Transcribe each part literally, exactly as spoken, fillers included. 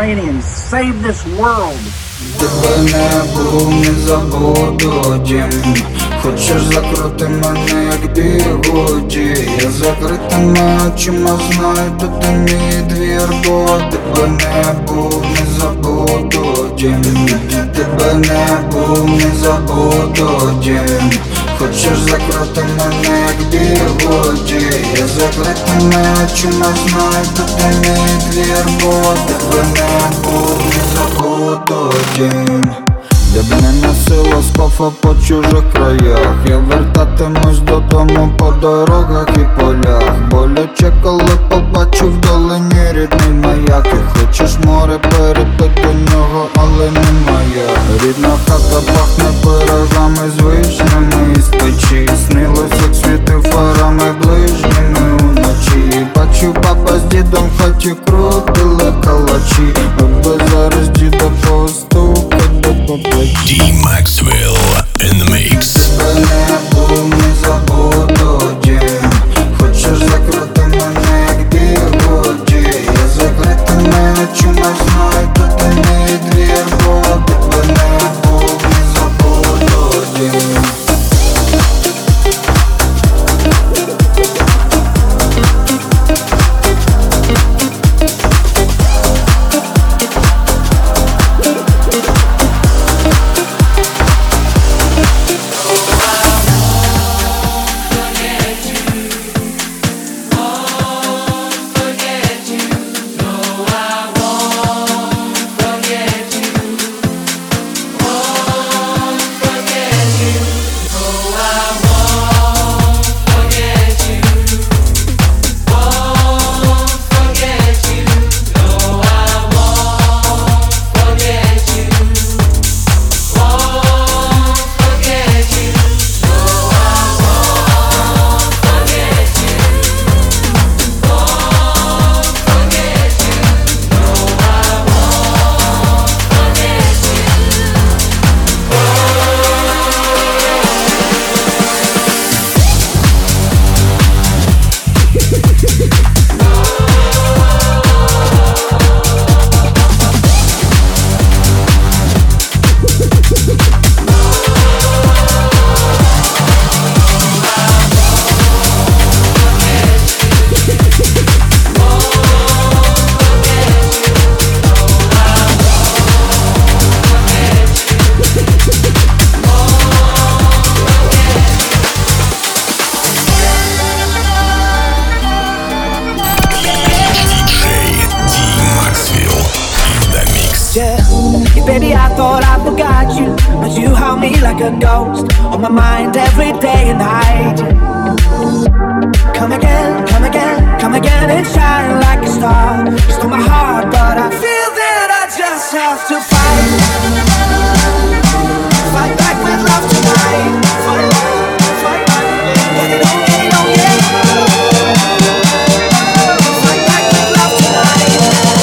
Mediterranean. Save this world. Тебе не був, не забуду дім. Хочеш закрути мене, як бігуді. Я закритими очима знаю, тут і мій двір. Бо тебе не був, не забуду дім. Тебе не був, не забуду дім. Хочеш закрути мене, як бігуді. Я закритими очима знаю, тут і мій двір. Бо тебе не був, не забуду дім. Я б не носила скофа по чужих краях. Я вертатимусь додому по дорогах і полях. Боляче, коли побачу вдалині рідний маяк. І хочеш море перейти до нього, але не моя. Рідна хата пахне пирогами з вишнями із печі. Снилось, як світив фарами ближніми уночі. Бачу, папа з дідом в хаті крутили калачі. Аби зараз діда постукать до попечі. D Maxwell in the mix. Тебе не був, не забуду дім. Хочеш закрути мене, як бігуді. Я закритими очима знаю, тут і мій двір. Бо тебе не був, не забуду дім. Baby, I thought I forgot you, but you haunt me like a ghost on my mind every day and night. Come again, come again, come again and shine like a star. You stole my heart, but I feel that I just have to fight. Fight back with love tonight. Fight, fight, get it on, get it on, yeah. Fight back with love tonight.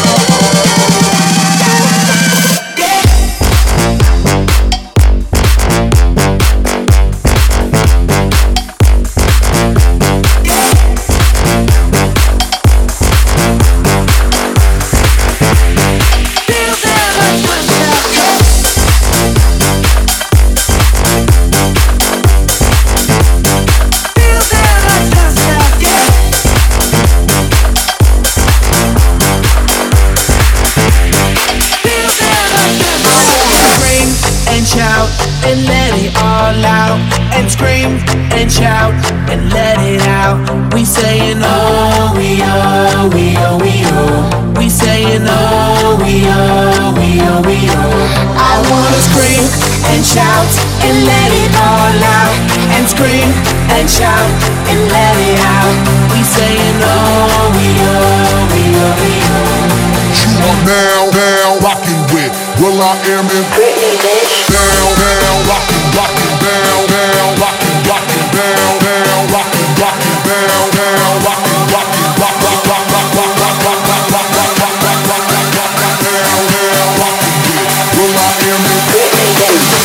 And let it all out, and scream and shout and let it out. We saying oh, we oh, we oh, we oh. We saying oh, we oh, we oh, we oh. I wanna scream and shout and let it all out, and scream and shout and let it out. We saying oh, we oh, we oh, we oh. You are now, now rocking with Will I Am in Britney, bitch. Down, down, rocking, rocking, down, down, rocking, rocking, down, down, rocking, rocking, down, down, rocking, rocking, rock, rock, rock, rock, rock, rock, rock, rock, rock, rock, rock, rock, rock, rock, rock, down, down, rocking with Will I Am in Britney, bitch.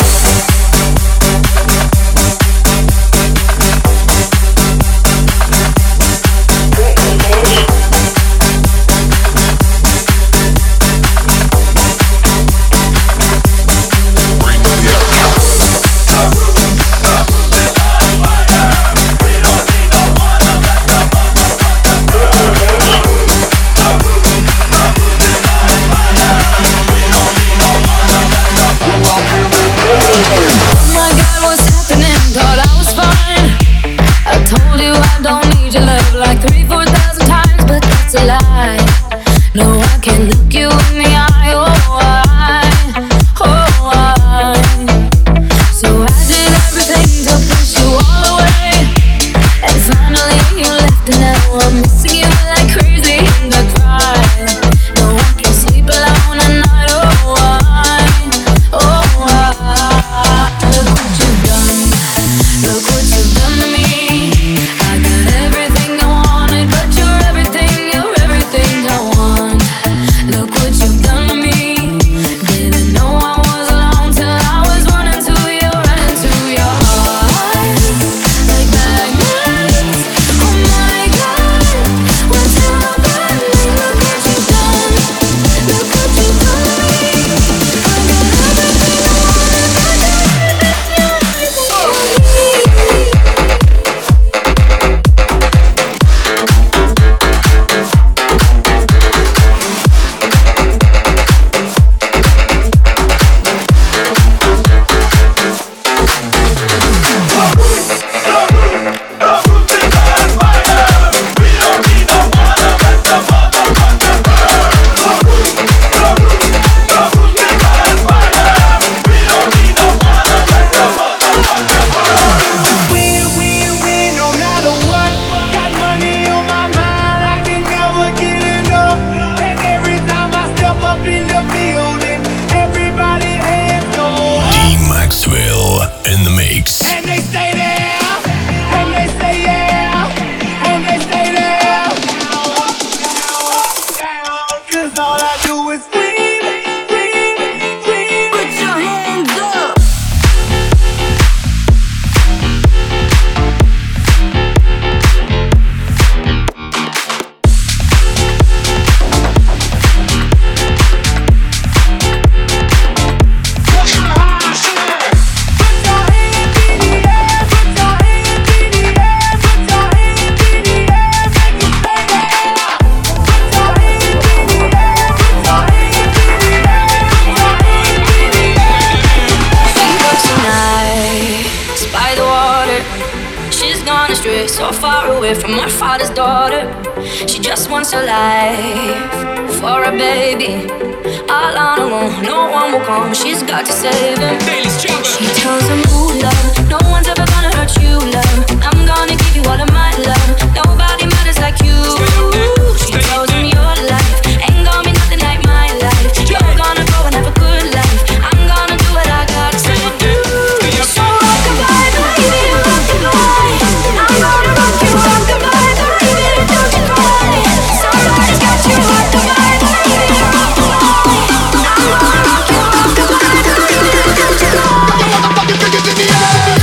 gone astray, so far away from her father's daughter. She just wants her life for a baby. All on her own, no one will come. She's got to save him. She tells him, ooh, love, no one's ever gonna hurt you, love. I'm gonna give you all of my love. Nobody matters like you. She tells him your life ain't gonna be nothing like my life. You're gonna go and have a good life. I'm gonna do what I got to do. So rock the bye, baby, rock the bye. I'm gonna rock you, rock the bye, baby, don't you cry. Somebody's got you, rock the bye, baby, rock the bye. I'm gonna rock you, rock the bye, baby, don't you cry. Motherfucking fingers in the air.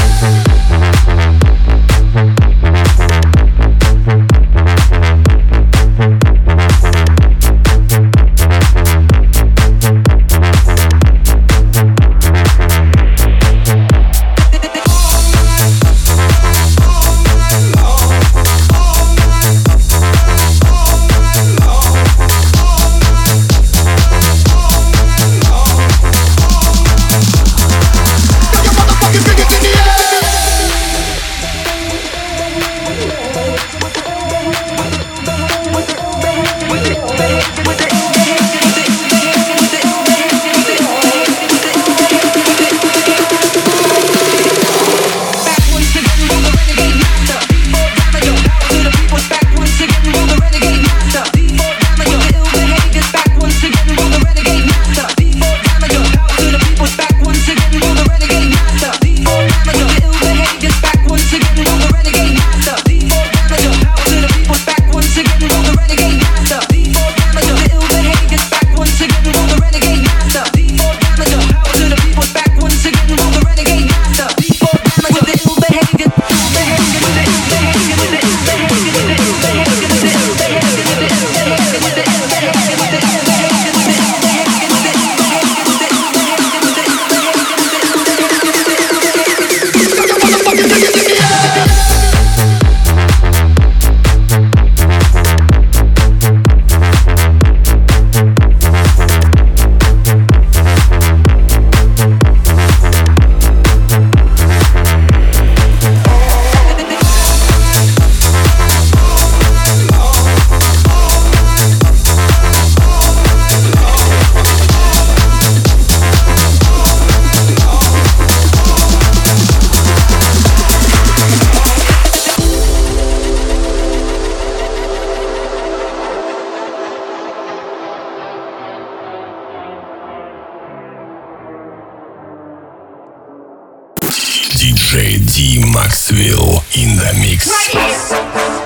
ди джей D Maxwell in the mix. Right here.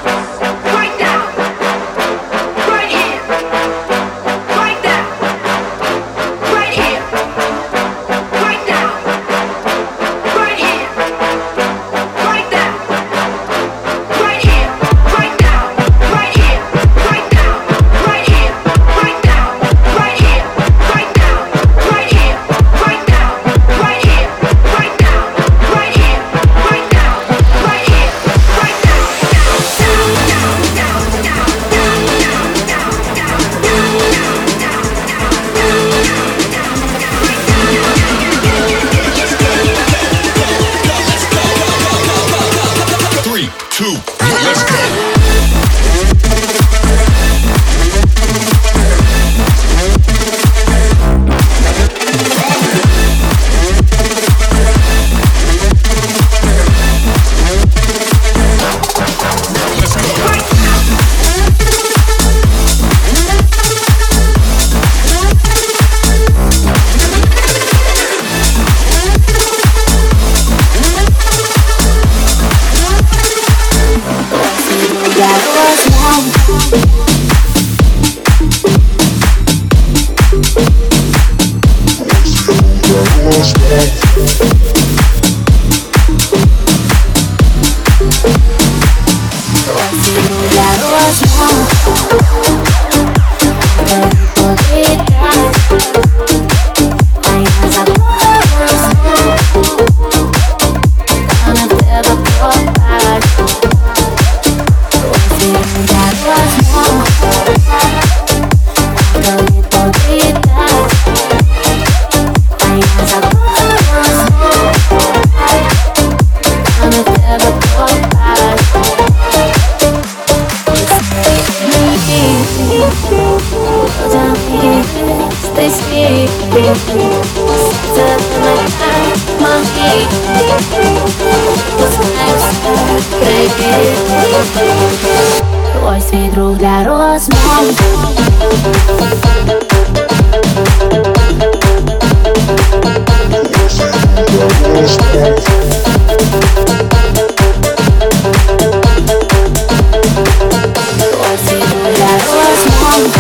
Right now. Right here. Right now. Right here. Right now. Right here. Right now. Right here. Right now. Right here. Right now. Right here. Right now. Right here. Right now. Right here. Right now. Right here. Right now. Right here. Right now. Right here. Right now. Three, two, one, let's go. Never Твой свой друг для розмов. Твой свой друг для розмов.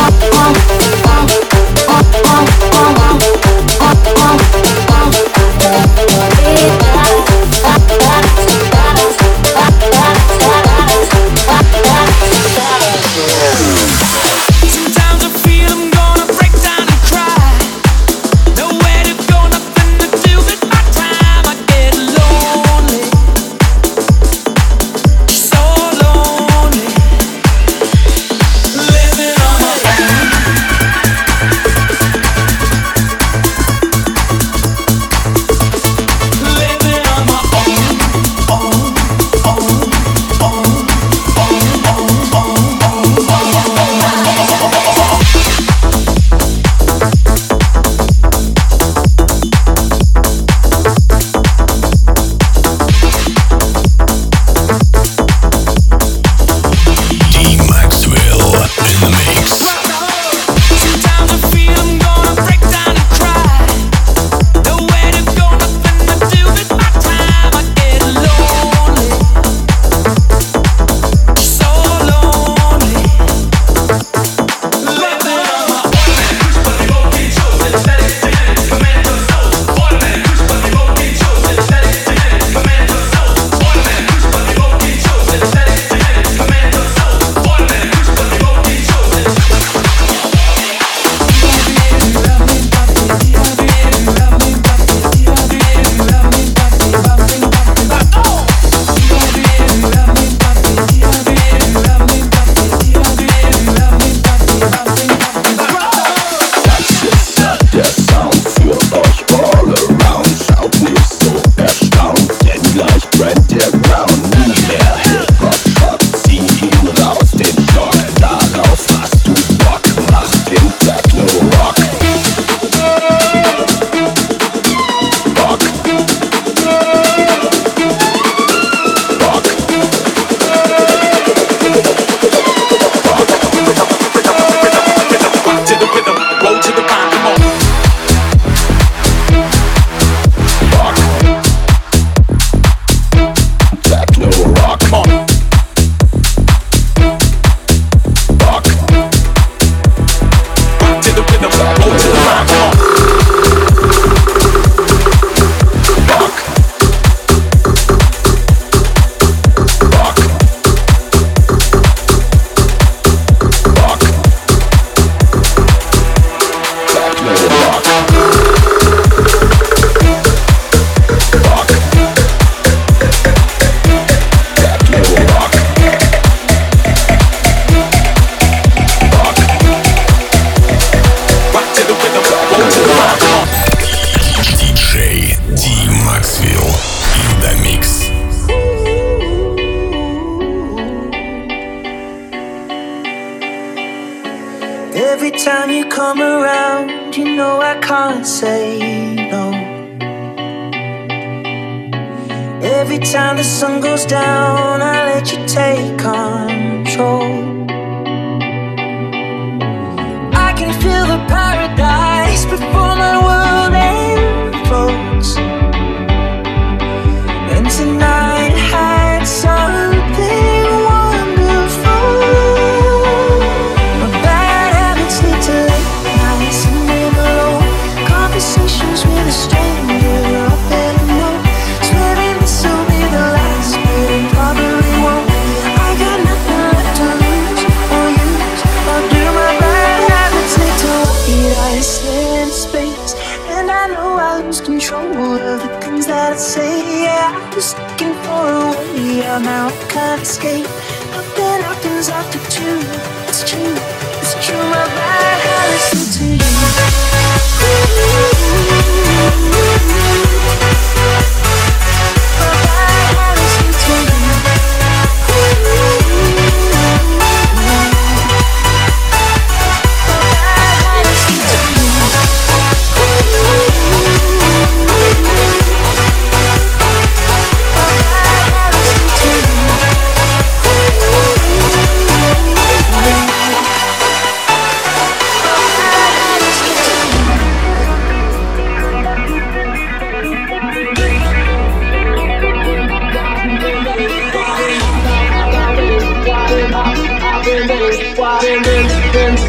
Sometimes I feel I'm gonna break down and cry. Nowhere to go, nothing to do with my time. I get lonely, so lonely, living on my own. Living on my own, own, own, own, own, own, own, own, D Maxwell in the mix. Sometimes I feel I'm gonna break down and cry. Nowhere to go, nothing to do with my time. I get lonely, so lonely, living on my own. диджей D Maxwell in the mix. Every time you come around, you know I can't say no. Every time the sun goes down, I let you take control. I can feel the paradise before my world implodes. And tonight had something wonderful. My bad habits lead to late nights and live alone. Conversations with a stranger I better know. Swearing this will be the last, but it probably won't. I got nothing left to lose or use or do. My bad habits lead to white Iceland space, and I know I lose control of the things that I say. Yeah, I was looking for a way out, now I can't escape. Nothing happens after two. It's true, it's true. My bad habits lead to you. My bad habits lead to you. To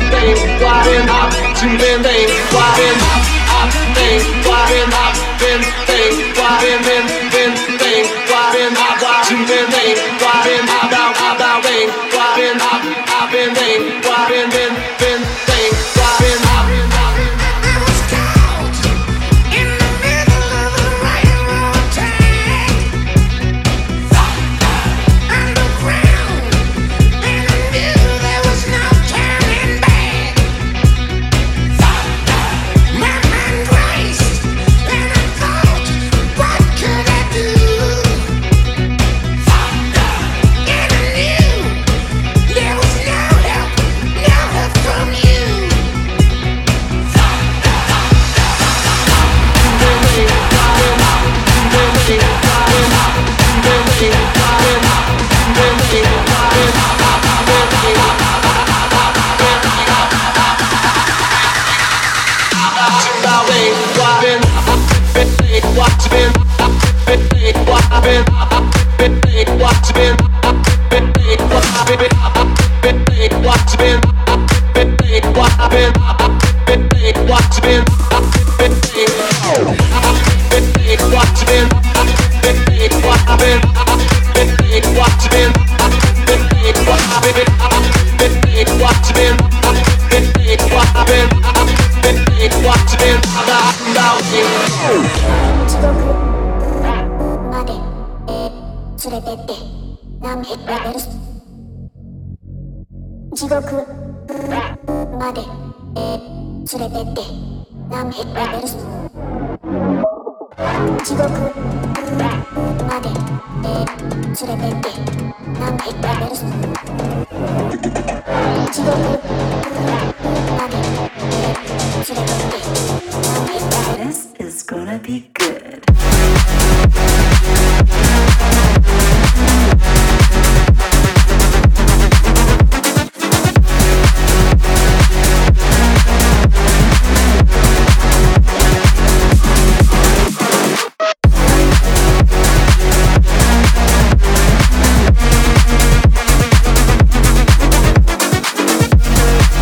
This is gonna be good.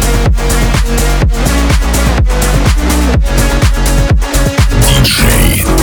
диджей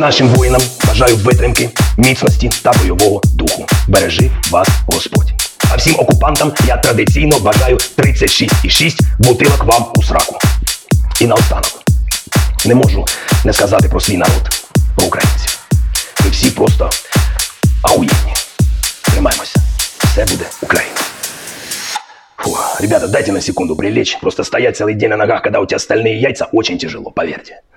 нашим воїнам бажаю витримки, міцності та бойового духу. Бережи вас Господь. А всім окупантам я традиційно бажаю тридцять шість і шість бутилок вам у сраку. І наостанок, не можу не сказати про свій народ, про українців. Ви всі просто охуєнні. Тримаємося. Все буде Україна. Фу, ребята, дайте на секунду прилечь. Просто стоять целый день на ногах, когда у тебя стальные яйца, очень тяжело, поверьте.